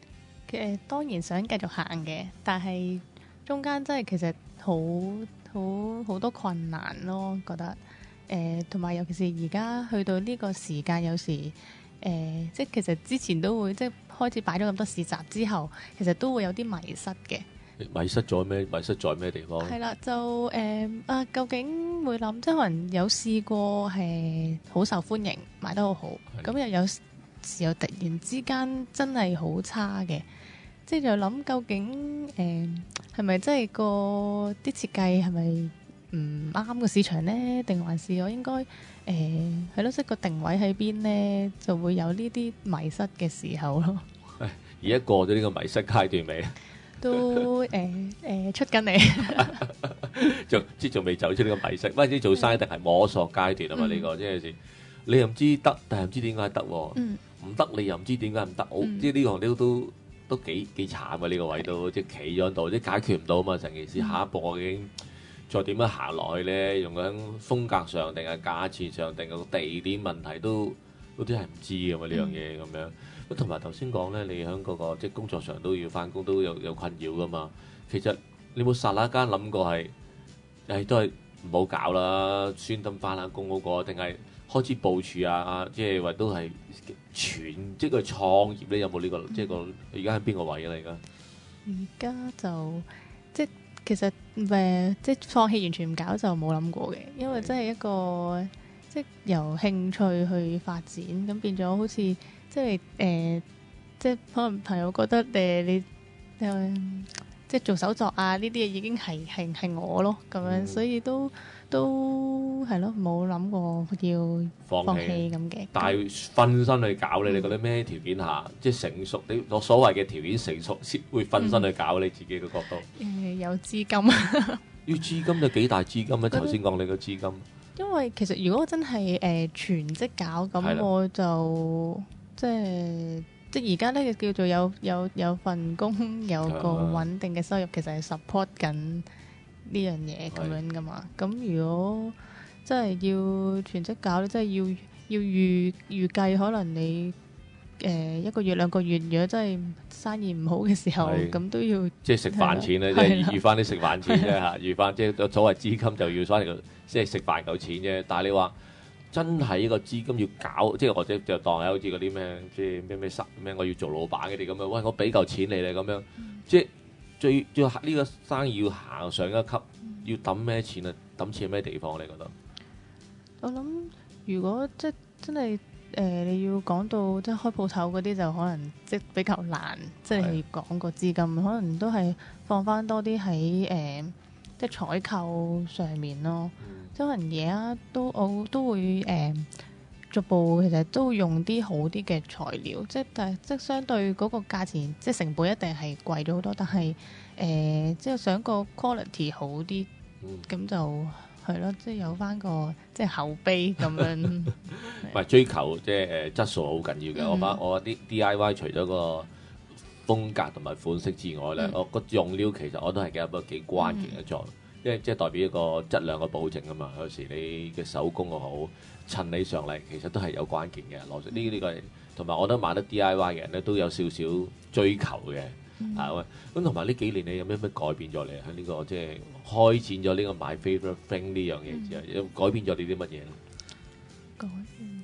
[SPEAKER 5] 誒當然想繼續行嘅，但係中間真係其實好好好多困難咯，覺得誒同埋尤其是而家去到呢個時間，有時誒、呃、即係其實之前都會即係開始擺咗咁多市集之後，其實都會有啲迷失嘅。
[SPEAKER 3] 迷失咗咩？迷失在咩地方？
[SPEAKER 5] 係啦，就誒、呃、啊，究竟會諗即係可能有試過係好受歡迎，賣得好好，咁又有時候突然之間真係好差嘅，即係就諗究竟誒係咪真係個啲設計係咪唔啱個市場呢？定還是我應該誒係咯，即係個定位喺邊呢？就會有呢啲迷失嘅時候咯。
[SPEAKER 3] 而家過咗呢個迷失階段未？
[SPEAKER 5] 都誒誒、呃呃、出緊嚟，
[SPEAKER 3] 仲即仲未走出呢個迷失。喂，啲做生意一定係摸索階段啊嘛？呢、
[SPEAKER 5] 嗯、
[SPEAKER 3] 個即係你又唔知得，但係唔知點解得喎。
[SPEAKER 5] 嗯
[SPEAKER 3] 唔得你又唔知點解唔得，好、
[SPEAKER 5] 嗯、
[SPEAKER 3] 即係呢個都都都幾幾慘啊！呢、呢個位都即係企咗喺度，即係解決唔到啊嘛！成件事、嗯、下一步我已經再點樣行落去咧？用緊風格上定係價錢上定係個地點問題都都啲係唔知噶嘛呢樣嘢咁樣。咁同埋頭先講咧，你喺嗰、嗰個即係工作上都要翻工，都有有困擾噶嘛。其實你冇剎那間諗過係誒都係唔好搞啦，專登翻下工嗰、嗰個，定係開始部署啊？即係話都係全即係佢創業咧，有冇呢、呢個、嗯、即係個而家喺邊個位啊？而家
[SPEAKER 5] 而家就即係其實誒、呃，即係放棄完全唔搞就冇諗過嘅，因為真係一個即係由興趣去發展，咁變咗好似即係誒、呃，即係可能朋友覺得誒、呃、你誒、呃、即係做手作啊呢啲嘢已經係係係我咯咁樣，嗯、所以都。都係咯，冇諗過要放棄咁嘅。
[SPEAKER 3] 但係瞓身去搞你，你覺得咩條件下、嗯、即係成熟？你我所謂嘅條件成熟先會瞓身去搞你自己嘅角度。誒、
[SPEAKER 5] 嗯呃，有資金。
[SPEAKER 3] 要資金就幾大資金咧？頭先講你個資金。
[SPEAKER 5] 因為其實如果真係誒、呃、全職搞咁，我就即係即係而家咧叫做有有有份工，有個穩定嘅收入，其實係 support 緊呢樣嘢咁樣噶嘛，咁如果真係要全職搞咧，真係要要預預計可能你誒、呃、一個月兩個月，如果真係生意唔好嘅時候，咁都要
[SPEAKER 3] 即係食飯錢咧，即係預翻啲食飯錢啫嚇，預翻即係所謂資金就要翻嚟個即係食飯嚿錢啫。但係你話真係呢個資金要搞，即係或者就當係好似嗰啲咩即係咩咩咩，我要做老闆嘅啲咁樣，喂我俾嚿錢你咧咁樣，嗯、即係。最最呢、呢個生意要行上一級，要揼咩錢啊？揼錢喺咩地方？你覺得？
[SPEAKER 5] 我諗如果即係真係誒、呃，你要講到即係開鋪頭嗰啲，就可能即係比較難，即係講個資金，可能都係放翻多啲喺誒即係採購上面咯。嗯、即係可能而家都我都會誒。呃逐步其實都用啲好啲嘅材料，即係但係即係相對嗰個價錢，即係成本一定係貴咗好多。但係誒、呃，即係想個 quality 好啲，咁、嗯、就係咯，即係有翻個即係口碑咁樣。唔係
[SPEAKER 3] 追求即係誒質素好緊要嘅。嗯、我把我啲 D I Y 除咗個風格同埋款式之外咧，嗯、我個用料其實我都係幾一個幾關鍵嘅作用，嗯、因為即係代表一個質量嘅保證啊嘛。有時你嘅手工又好。襯你上嚟其實都係有關鍵嘅，攞出呢呢個係同埋我覺得買得 D I Y 嘅人咧都有少少追求嘅，係咪、嗯？咁同埋呢幾年你有咩咩改變咗你喺呢個即係開展咗呢個 My Favorite Thing 呢樣嘢之後，有改變咗你啲乜嘢咧？
[SPEAKER 5] 改變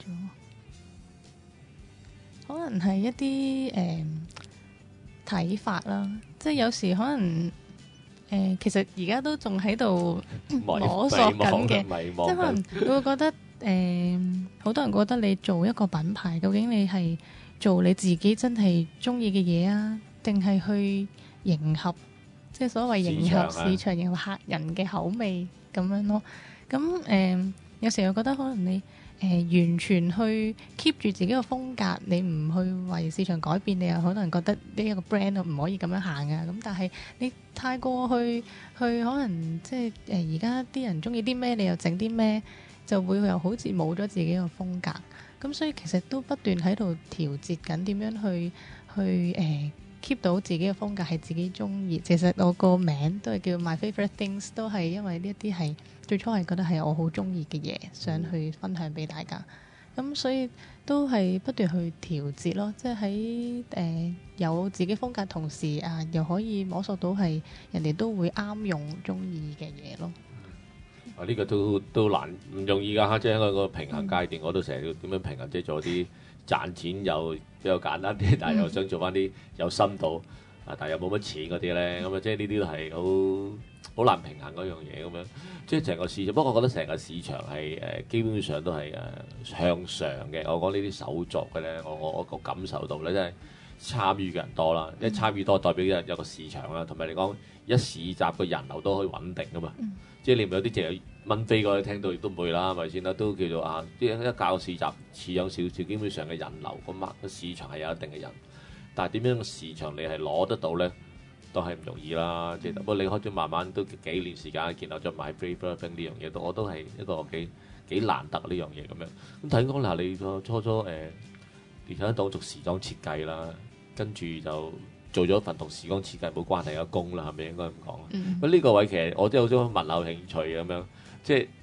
[SPEAKER 5] 咗，可能係一啲誒睇法啦，即係有時可能。誒、呃，其實而家都仲喺度摸索緊嘅，即係可能你會覺得誒，好、呃、多人覺得你做一個品牌，究竟你係做你自己真係中意嘅嘢啊，定係去迎合，即係所謂迎合市場、市場迎合客人嘅口味咁樣咯。咁誒、呃，有時候覺得可能你誒、呃、完全去 keep 住自己嘅風格，你唔去為市場改變，你又可能覺得呢一個 brand 唔可以咁樣行啊。咁但係你太過去去可能即係誒而家啲人中意啲咩，你又整啲咩，就會又好似冇咗自己嘅風格。咁所以其實都不斷喺度調節緊，點樣去去誒、呃、keep 到自己嘅風格係自己中意。其實我個名都係叫 My Favorite Things，都係因為呢一啲係最初係覺得係我好中意嘅嘢，想去分享俾大家。 咁所以都係不斷去調節咯，即係喺誒有自己風格，同時啊又可以摸索到係人哋都會啱用中意嘅嘢咯。
[SPEAKER 3] 啊！呢、這個都都難唔容易㗎，即係喺個平衡階段，我都成日要點樣平衡，即係做啲賺錢又比較簡單啲，但係又想做翻啲有深度啊，但係又冇乜錢嗰啲咧，咁啊，即係呢啲都係好好難平衡嗰樣嘢咁樣。即係成個市場，不過我覺得成個市場係誒、呃、基本上都係誒、呃、向上嘅。我講呢啲手作嘅咧，我我我個感受到咧，真係參與嘅人多啦，一參與多代表有有個市場啦，同埋你講一市集個人流都可以穩定㗎嘛。嗯即係你唔有啲淨係蚊飛過去聽到亦都唔會啦，係咪先啦？都叫做啊，即係一教市集似樣少少，基本上嘅人流咁啊，個市場係有一定嘅人。但係點樣個市場你係攞得到咧，都係唔容易啦。即係不過你開始慢慢都幾年時間見到咗買 free floating 呢樣嘢，都我都係一個幾幾難得呢樣嘢咁樣。咁睇講嗱，你個初初誒而家當做時裝設計啦，跟住就做咗一份同時裝設計冇關係嘅工啦，係咪應該咁講？咁呢、嗯、個位其實我真係好想問下興趣咁樣，即係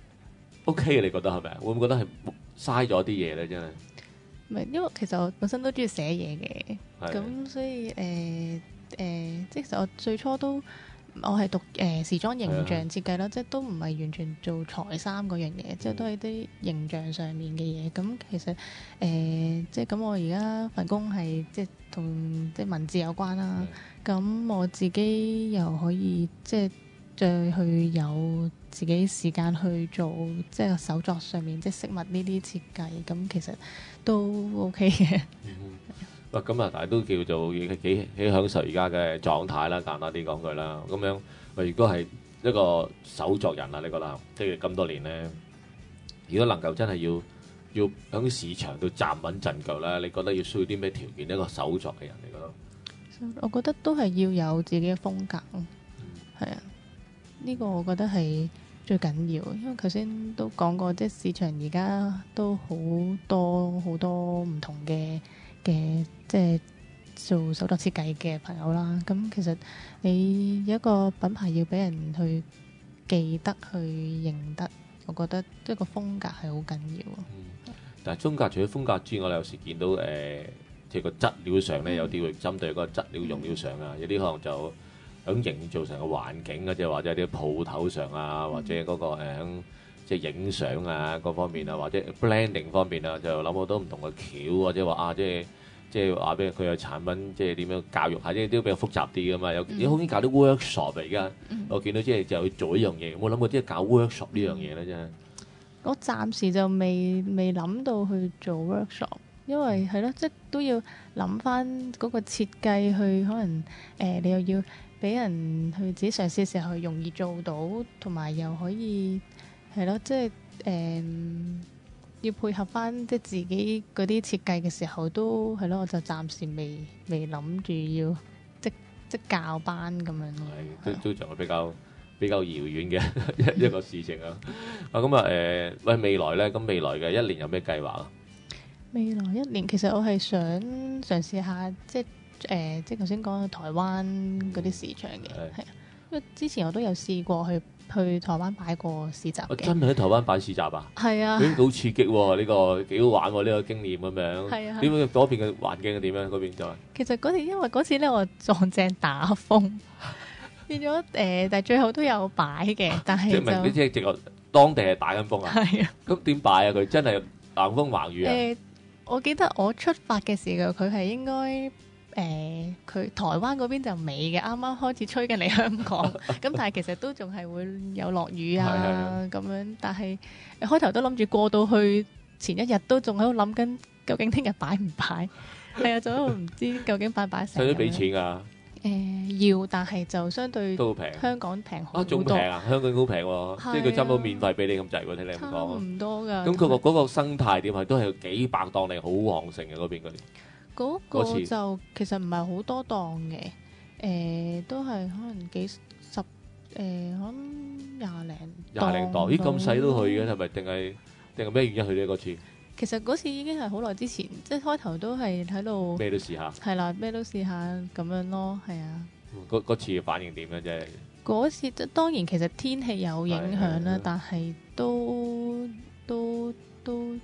[SPEAKER 3] OK 嘅，你覺得係咪啊？會唔會覺得係嘥咗啲嘢咧？真係
[SPEAKER 5] 唔係，因為其實我本身都中意寫嘢嘅，咁
[SPEAKER 3] 的
[SPEAKER 5] 所以誒誒、呃呃，即係其實我最初都我係讀誒、呃、時裝形象設計啦，的即係都唔係完全做裁衫嗰樣嘢，嗯、即係都係啲形象上面嘅嘢。咁其實誒、呃，即係咁我而家份工係即係同即係文字有關啦。咁、嗯、我自己又可以即係再去有自己時間去做即係手作上面即係飾物呢啲設計，咁其實都 OK 嘅。
[SPEAKER 3] 喂，咁啊，但係都叫做幾幾幾享受而家嘅狀態啦，簡單啲講句啦。咁樣，喂，如果係一個手作人啊，你覺得即係咁多年咧，如果能夠真係要要喺市場度站穩陣腳咧，你覺得要需要啲咩條件？一個手作嘅人，你覺得？
[SPEAKER 5] 我覺得都係要有自己嘅風格咯，係啊、嗯，呢、這個我覺得係最緊要，因為頭先都講過，即係市場而家都好多好多唔同嘅嘅即係做手作設計嘅朋友啦。咁其實你有一個品牌要俾人去記得、去認得，我覺得一個風格係好緊要。
[SPEAKER 3] 嗯，但係風格除咗風格之外，我有時見到誒。呃即係個質料上咧，有啲會針對嗰個質料用料上啊，有啲可能就響營造成個環境啊，即係或者啲鋪頭上啊，或者嗰、嗰個響即係影相啊嗰方面啊，或者 blending 方面啊，就諗好多唔同嘅橋，或者話啊，即係即係話俾佢嘅產品，即係點樣教育下，即係都比較複雜啲噶嘛。有有好似搞啲 workshop 而家，我見到即係就去做一樣嘢，有冇諗過即係搞 workshop 呢樣嘢咧？真係
[SPEAKER 5] 我暫時就未未諗到去做 workshop。因為係咯，即係都要諗翻嗰個設計，去可能誒、呃，你又要俾人去自己嘗試嘅時候容易做到，同埋又可以係咯，即係誒、呃、要配合翻即係自己嗰啲設計嘅時候，都係咯，我就暫時未未諗住要即即教班咁樣咯。係
[SPEAKER 3] 都都仲係比較比較遙遠嘅一一個事情啊！啊咁啊誒，喂、呃、未來咧，咁未來嘅一年有咩計劃啊？
[SPEAKER 5] 未來一年其實我係想嘗試下，即係誒、呃，即係頭先講嘅台灣嗰啲市場嘅，係啊、嗯，因為之前我都有試過去去台灣擺過市集嘅。
[SPEAKER 3] 真係喺台灣擺市集啊？係啊，已經好刺激喎！呢、呢個幾好玩喎！呢、呢個經驗咁樣。係啊。點樣嗰邊嘅環境係點樣？嗰邊就係。
[SPEAKER 5] 其實嗰次因為嗰次咧，我撞正打風，變咗誒、呃，但係最後都有擺嘅，但係就即係
[SPEAKER 3] 你即係直頭當地係打緊風啊？
[SPEAKER 5] 係啊。
[SPEAKER 3] 咁點擺啊？佢真係橫風橫雨啊？
[SPEAKER 5] 呃我記得我出發嘅時候，佢係應該誒，佢、呃、台灣嗰邊就未嘅，啱啱開始吹緊嚟香港，咁但係其實都仲係會有落雨啊咁樣，但係開頭都諗住過到去前一日都仲喺度諗緊，究竟聽日擺唔擺？係啊，仲喺度唔知究竟擺唔擺成。
[SPEAKER 3] 使咗俾錢啊？
[SPEAKER 5] 誒、呃、要，但係就相對
[SPEAKER 3] 都好平，
[SPEAKER 5] 香港平好多。
[SPEAKER 3] 仲平啊！香港好平喎，即係佢差唔多免費俾你咁滯喎，聽你咁講。
[SPEAKER 5] 差唔多㗎。
[SPEAKER 3] 咁佢個嗰個生態點係都係幾百檔嚟，好旺盛嘅嗰邊嗰啲。
[SPEAKER 5] 嗰個就其實唔係好多檔嘅，誒、呃、都係可能幾十誒、呃，可能廿零
[SPEAKER 3] 廿零檔。咦咁細都去嘅係咪？定係定係咩原因去呢嗰次？
[SPEAKER 5] 其實嗰次已經係好耐之前，即係開頭都係喺度
[SPEAKER 3] 咩都試下，
[SPEAKER 5] 係啦，咩都試下咁樣咯，係啊。
[SPEAKER 3] 嗰嗰次嘅反應點嘅啫？
[SPEAKER 5] 嗰次當然其實天氣有影響啦，但係都都都即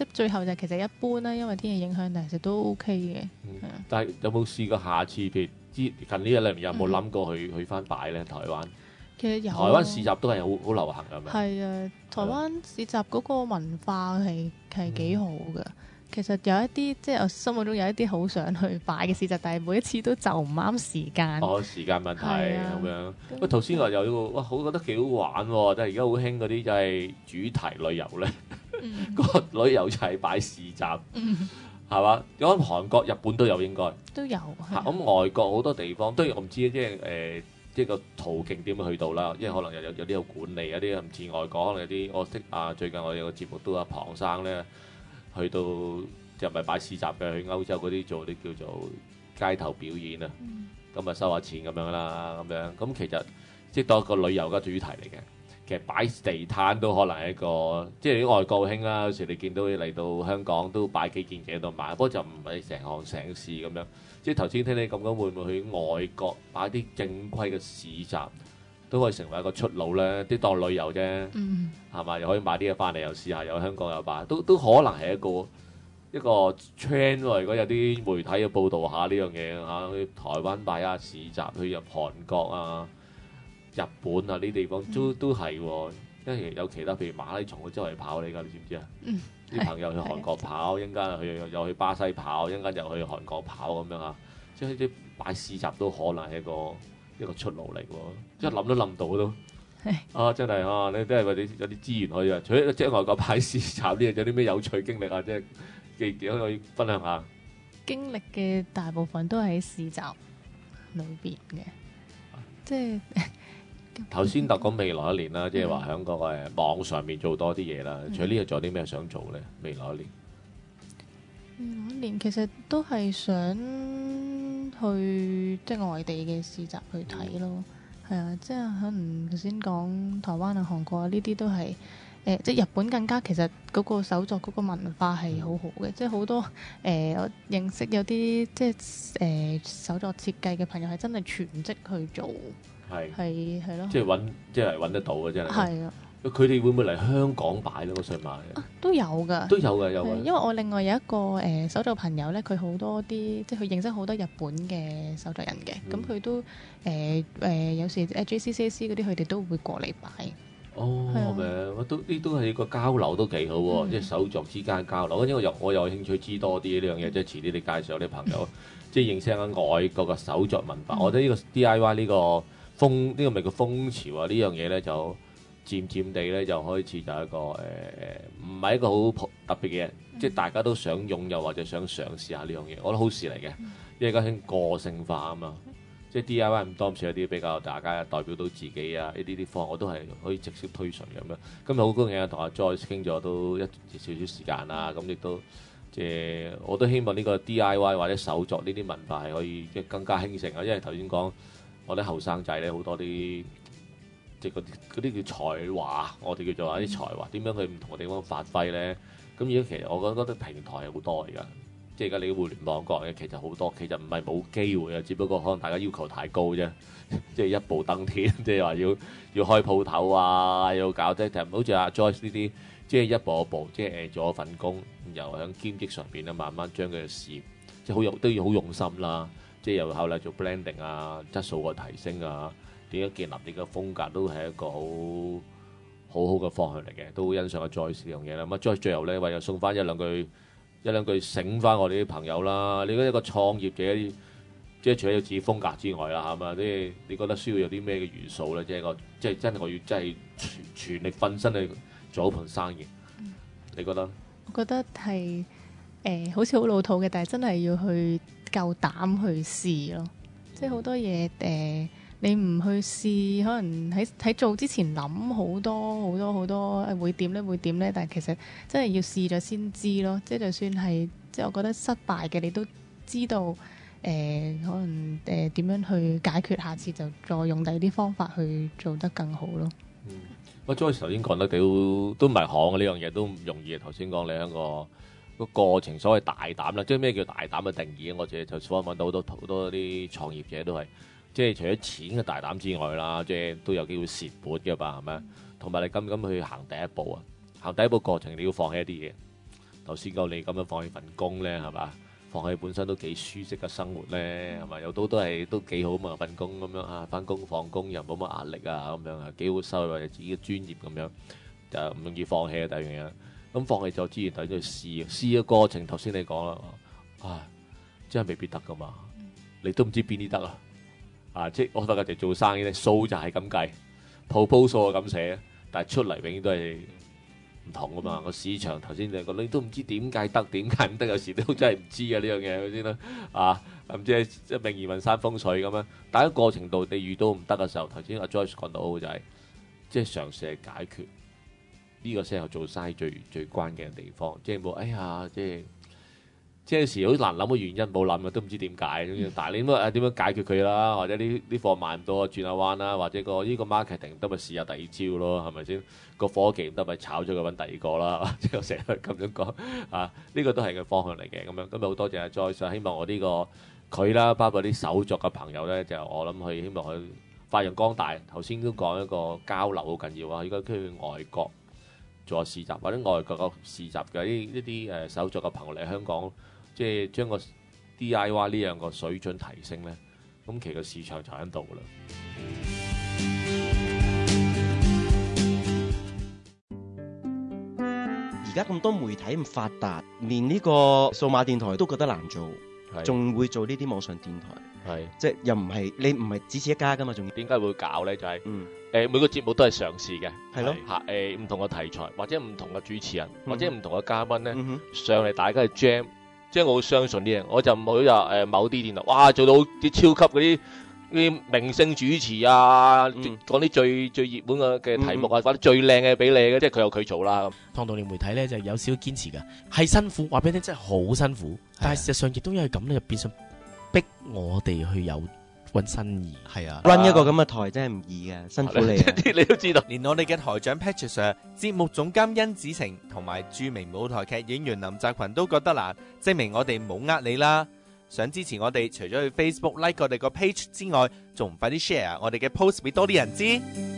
[SPEAKER 5] 即係最後就其實一般啦，因為天氣影響，但係其實都 OK 嘅。
[SPEAKER 3] 嗯
[SPEAKER 5] 係啊
[SPEAKER 3] 但係有冇試過下次譬如之近呢一兩年有冇諗過去、去翻擺咧？台灣
[SPEAKER 5] 其實有
[SPEAKER 3] 台灣市集都係好好流行㗎嘛。
[SPEAKER 5] 係啊，台灣市集嗰個文化係係幾好㗎。其實有一啲即係我心目中有一啲好想去擺嘅市集，但係每一次都就唔啱時間。
[SPEAKER 3] 哦，時間問題
[SPEAKER 5] 係啊
[SPEAKER 3] 咁樣。喂，頭先話有個哇，我覺得幾好玩喎！但係而家好興嗰啲就係主題旅遊咧，
[SPEAKER 5] 嗯
[SPEAKER 3] 個旅遊就係擺市集，
[SPEAKER 5] 嗯
[SPEAKER 3] 係嘛？咁韓國、日本都有應該。
[SPEAKER 5] 都有係啊
[SPEAKER 3] 咁外國好多地方，當然我唔知即係誒，即係個途徑點樣去到啦。因為可能有有有啲有管理，有啲唔似外國，可能有啲我識啊。最近我有個節目都阿龐生咧，去到就唔係擺市集嘅，去歐洲嗰啲做啲叫做街頭表演啊。咁啊收下錢咁樣啦，咁樣咁其實即係當一個旅遊嘅主題嚟嘅。其實擺地攤都可能係一個，即係啲外國好興啦。有時你見到你嚟到香港都擺幾件嘢喺度賣，不過就唔係成行成市咁樣。即係頭先聽你咁講，會唔會去外國擺啲正規嘅市集，都可以成為一個出路咧？啲當旅遊啫，
[SPEAKER 5] 嗯
[SPEAKER 3] 係嘛？又可以買啲嘢翻嚟，又試下，又香港又擺，都都可能係一個一個 trend 喎。如果有啲媒體要報導下呢樣嘢嚇，去台灣擺下市集，去入韓國啊、日本啊呢啲地方都都係喎。因為有其他譬如馬拉松都周圍跑你㗎，你知唔知啊？
[SPEAKER 5] 嗯
[SPEAKER 3] 啲朋友去韓國跑，一陣間去又又去巴西跑，一陣間又去韓國跑咁樣啊！即係啲擺市集都可能係一個一個出路嚟喎，即係諗都諗到都
[SPEAKER 5] 係
[SPEAKER 3] 啊！真係啊，你都係為啲有啲資源可以啊！除咗即係外國擺市集呢，有啲咩有趣經歷啊？即係幾幾可以分享下？
[SPEAKER 5] 經歷嘅大部分都喺市集裏邊嘅，即係
[SPEAKER 3] 頭先特講未來一年啦，即係話喺個誒網上面做多啲嘢啦。除咗呢個，仲有啲咩想做咧？未來一年
[SPEAKER 5] 未來一年其實都係想去即係外地嘅市集去睇咯，係啊，即係可能頭先講台灣啊、韓國啊呢啲都係誒、呃，即係日本更加其實嗰個手作嗰個文化係好好嘅，即係好多誒、呃、我認識有啲即係誒、呃、手作設計嘅朋友係真係全職去做，
[SPEAKER 3] 係
[SPEAKER 5] 係係咯，
[SPEAKER 3] 即係揾即係揾得到嘅真係。
[SPEAKER 5] 係啊，
[SPEAKER 3] 佢哋會唔會嚟香港擺咧？我想買
[SPEAKER 5] 都有㗎。
[SPEAKER 3] 都有嘅，有
[SPEAKER 5] 係
[SPEAKER 3] 嘅。
[SPEAKER 5] 因為我另外有一個誒、呃、手作朋友咧，佢好多啲即係佢認識好多日本嘅手作人嘅，咁佢、
[SPEAKER 3] 嗯、
[SPEAKER 5] 都誒誒、呃、有時誒 J C C A C 嗰啲佢哋都會過嚟擺。
[SPEAKER 3] 哦，
[SPEAKER 5] 係啊
[SPEAKER 3] 明，我都呢都係個交流都幾好喎，
[SPEAKER 5] 嗯
[SPEAKER 3] 即係手作之間交流。因為我有我有興趣知多啲呢樣嘢，即係遲啲你介紹啲朋友，即係認識下外國嘅手作文化。
[SPEAKER 5] 嗯
[SPEAKER 3] 我覺得呢個 D I Y 呢個風呢、呢個咪叫風潮啊！呢樣嘢咧就漸漸地咧就開始就係一個誒誒，唔係一個好普特別嘅嘢，即係大家都想擁有或者想嘗試下呢樣嘢，我覺得好事嚟嘅，因為而家興個性化啊嘛。即係 D I Y 唔多唔少有啲比較大家代表到自己啊，呢啲啲方案我都係可以直接推崇咁樣。今日好高興啊，同阿 Joyce 傾咗都一少少時間啦，咁亦都即係我都希望呢個 D I Y 或者手作呢啲文化係可以即係更加興盛啊。因為頭先講我啲後生仔咧好多啲即係嗰啲嗰啲叫才華，我哋叫做話啲才華點樣去唔同嘅地方發揮咧。咁而家其實我覺得啲平台係好多而家。即係而家你互聯網國嘅其實好多，其實唔係冇機會啊，只不過可能大家要求太高啫，即係一步登天，即係話要要開鋪頭啊，要搞即係好似阿 Joyce 呢啲，即係一步一步，即係做一份工，又喺兼職上邊咧，慢慢將佢嘅事業，即係好用都要好用心啦，即係又後嚟做 branding 啊，質素嘅提升啊，點樣建立你嘅風格都係一個好好好嘅方向嚟嘅，都好欣賞阿 Joyce 呢樣嘢啦。咁啊 Joyce 最後咧，為咗送翻一兩句。一兩句醒翻我哋啲朋友啦！你覺得一個創業者，即係除咗有自己風格之外啦，係嘛？即係你覺得需要有啲咩嘅元素咧？即係個即係真係我要真係全全力瞓身去做一盤生意。嗯、你覺得？
[SPEAKER 5] 我覺得係誒、呃、好似好老土嘅，但係真係要去夠膽去試咯。即係好多嘢誒、呃，你唔去試，可能喺喺做之前諗好多好多好多誒會點咧會點咧，但係其實真係要試咗先知咯。即係就算係即係我覺得失敗嘅，你都知道誒、呃、可能誒點、呃、樣去解決，下次就再用第二啲方法去做得更好咯。
[SPEAKER 3] 嗯，我 Joyce 頭先講得都都唔係行嘅呢樣嘢，都唔容易。頭先講你喺個個過程，所謂大膽啦，即係咩叫大膽嘅定義？我自己就訪問到好多好多啲創業者都係。即係除咗錢嘅大膽之外啦，即係都有機會蝕本嘅吧，係咪？同埋你敢唔敢去行第一步啊？行第一步過程你要放棄一啲嘢， 頭先講你咁樣放棄份工咧，係嘛？放棄本身都幾舒適嘅生活咧，係咪？有都都係都幾好嘛，份工咁樣啊，翻工放工又冇乜壓力啊，咁樣啊幾好收入，又自己嘅專業咁樣，就唔容易放棄啊第二樣嘢。咁放棄咗之前，等住試試嘅過程，頭先你講啦，啊，真係未必得噶嘛，你都唔知邊啲得啊！啊，即係我發覺就做生意咧，數就係咁計 ，proposal 係咁寫，但係出嚟永遠都係唔同噶嘛。個市場頭先你講，你都唔知點解得，點解唔得，有時都真係唔知啊呢樣嘢先啦。啊，咁即係即係命移文山風水咁樣，但係過程度你遇到唔得嘅時候，頭先阿 Joyce 講到好就係、是，即係嘗試係解決。呢個先係做生意最最關鍵嘅地方，即係冇哎呀，即係即係有時好難諗嘅原因，冇諗嘅都唔知點解。嗯、但係你應該誒點樣解決佢啦？或者啲啲貨賣唔到啊，轉下彎啦，或者個呢個 marketing 得咪試下第二招咯，係咪先？個夥計唔得咪炒咗佢揾第二個啦。即係我成日咁樣講啊，呢、呢個都係個方向嚟嘅。咁樣今日好多謝阿 Joyce，希望我呢、呢個佢啦，包括啲手作嘅朋友咧，就我諗佢希望佢發揚光大。頭先都講一個交流好緊要啊，應該去外國做市集或者外國嘅市集嘅呢呢啲誒手作嘅朋友嚟香港，即係將個 D I Y 呢樣個水準提升咧，咁其實市場就喺度噶啦。
[SPEAKER 8] 而家咁多媒體咁發達，連呢個數碼電台都覺得難做，仲會做呢啲網上電台。
[SPEAKER 3] 係，
[SPEAKER 8] 即係又唔係你唔係只此一家噶嘛？仲要
[SPEAKER 3] 點解會搞咧？就係、是，誒、
[SPEAKER 8] 嗯
[SPEAKER 3] 呃、每個節目都係嘗試嘅，
[SPEAKER 8] 係咯
[SPEAKER 3] 嚇誒唔同嘅題材，或者唔同嘅主持人，
[SPEAKER 8] 嗯、
[SPEAKER 3] 或者唔同嘅嘉賓咧、
[SPEAKER 8] 嗯、
[SPEAKER 3] 上嚟，大家去 jam，即係我好相信呢樣，我就唔好話誒某啲電台，哇做到啲超級嗰啲啲明星主持啊，講、嗯、啲最最熱門嘅嘅題目啊，或者、嗯、最靚嘅俾你嘅，即係佢有佢做啦。
[SPEAKER 9] 創造力媒體咧就有少少堅持嘅，係辛苦，話俾你聽真係好辛苦，但係事實上亦都因為咁咧，就變相逼我哋去有揾新意。
[SPEAKER 10] 係啊
[SPEAKER 8] ，run 一個咁嘅台真係唔易嘅，辛苦你、啊。
[SPEAKER 3] 你都知道，
[SPEAKER 10] 連我哋嘅台長 Patrick Sir、節目總監甄子晴同埋著名舞台劇演員林澤群都覺得難，證明我哋冇呃你啦。想支持我哋，除咗去 Facebook like 我哋個 page 之外，仲唔快啲 share 我哋嘅 post 俾多啲人知？